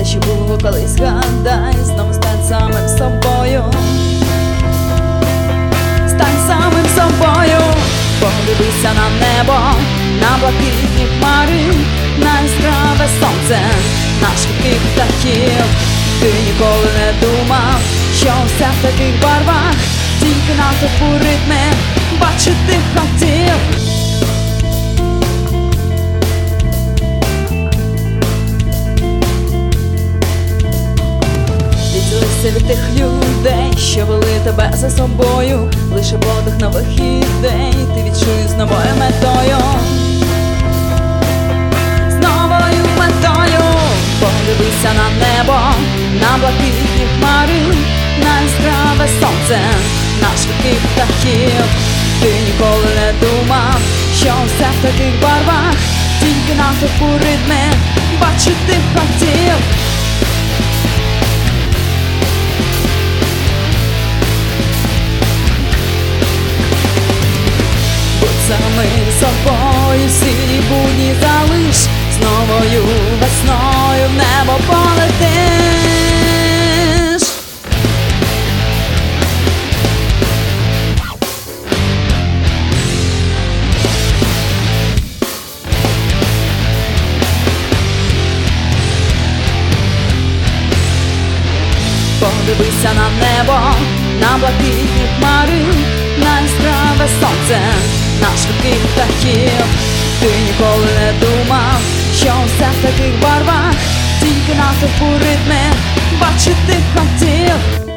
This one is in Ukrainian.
що було колись, гадай, знову стань самим собою. Стань самим собою. Подивися на небо, на блакитні хмари, на яскраве сонце, на швидких птахів. Ти ніколи не думав, що все в таких барвах, тільки натовп у ритмі бачити хотів. Відділися від тих людей, що вели тебе за собою. Лише подих нових ідей ти відчуєш з новою метою. З новою метою. Подивися на небо, на блакитні хмари, на яскраве сонце, на швидких птахів. Ти ніколи не думав, що все в таких барвах, тільки натовп у ритмі бачити хотів. Будь самим собою, всі будні залиш, з новою весною в небо полетиш. Подивися на небо, на блакитні хмари, на яскраве сонце, на швидких птахів. Ти ніколи не думав, що все в таких барвах, тільки натовп у ритмі бачити хотів.